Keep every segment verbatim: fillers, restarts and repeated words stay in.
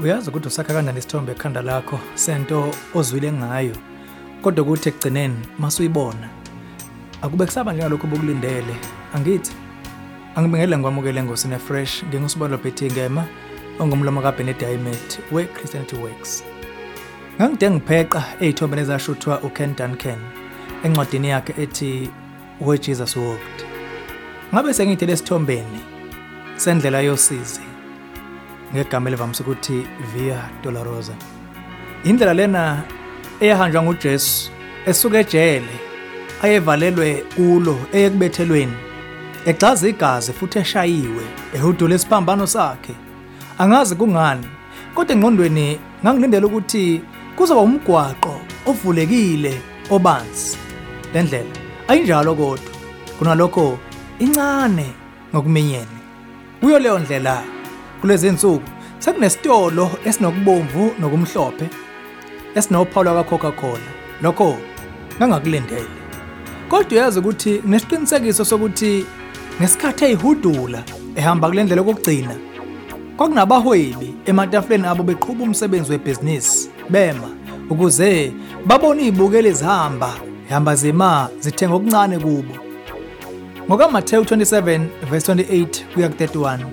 Uyazi ukuthi usakha kanjani isithombe ekhanda lakho sento ozwile ngayo kodwa ukuthi ekugcineni masuyibona akube kusaba njengalokho obukulindele angithi angibengele ngikwamukele ngosine fresh ngingusibalo Betty Ngema ongumlomo kaBenedict we Christianity Works. Ngangide ngipheqa ezithombe ezashuthwa uKen Duncan encwadini yakhe ethi Where Jesus Walked. Ngabe sengithi lesithombeni sendlela yosizi ngegama elivamise ukuthi Via Dolorosa. Indlela lena eyahanjwa nguJesu esuka ejele ayevalelwe kulo eyekubethelweni egxaza igazi futhi eshayiwe ehudula isiphambano sakhe. Angazi kungani kodwa engqondweni ngangilindele ukuthi kuzoba umgwaqo ovulekile obanzi. Le ndlela ayinjalo kodwa kunalokho incane ngokuminyene. Kuyo leyo ndlela kulezi insuku sekunesitolo esinokubomvu nokumhlophe esinophawu lwa Coca-Cola. Lokho ngangakulindele. Kodwa uyazi ukuthi nesiqinisekiso sokuthi ngesikhathi eyihudula ehamba kulendlela okugcina kwakunabahwebi ematafuleni abo beqhubha umsebenzi webhizinisi bema ukuze babone izibukeli zihamba ehamba zima zithenga okuncane kubo. Ngoka Matthew twenty-seven verse twenty-eight kuya ku thirty-one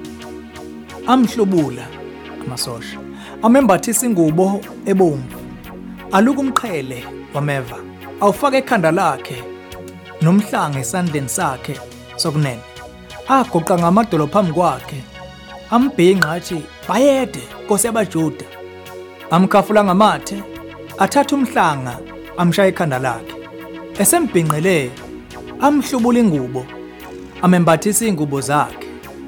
amhlubula amasosha amembathisa ingubo ebomvu aluka umqhele wameva awufaka ekhanda lakhe nomhlanga esandleni sakhe sokunene agoqa ngamadolo phambi kwakhe ambhinqa athi bayede Nkosi yabaJuda amkhafula ngamathe athatha umhlanga amshaya ekhanda lakhe esembhinqele amhlubula ingubo amembathisa ingubo zakhe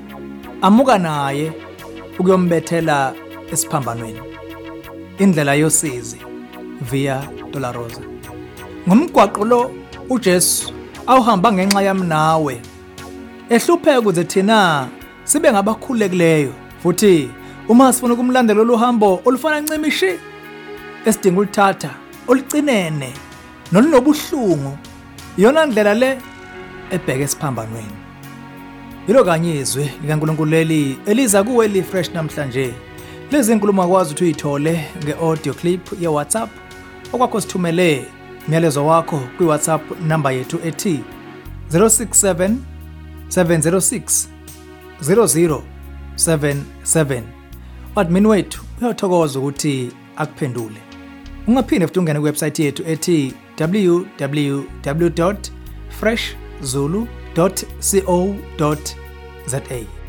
amuka naye ukuyombethela esiphambanweni. Indlela yosizi Via Dolorosa. Ngomgwaqo lo uJesu awuhamba ngenxa yami nawe ehlupheka ukuze thina sibe ngabakhulekileyo futhi uma sifuna ukumlandela oluhambo olufana ncimishi esidinga ulithatha olucinene nolunobuhlungu iyona ndlela le ebheke esiphambanweni. Yilo kanye izwi likaNkulunkulu leli eliza kuwe li fresh namhlanje. Lezi nkulumo akwazi ukuthi uyithole ngeaudio clip ye WhatsApp okwakho sithumele imiyalezo wakho kwi WhatsApp number yethu ethi zero six seven seven zero six zero zero seven seven. Admin wethu uyathokoza ukuthi akuphendule. Ungaphinde futhi ungene ku website yethu ethi w w w dot fresh zulu dot co dot za.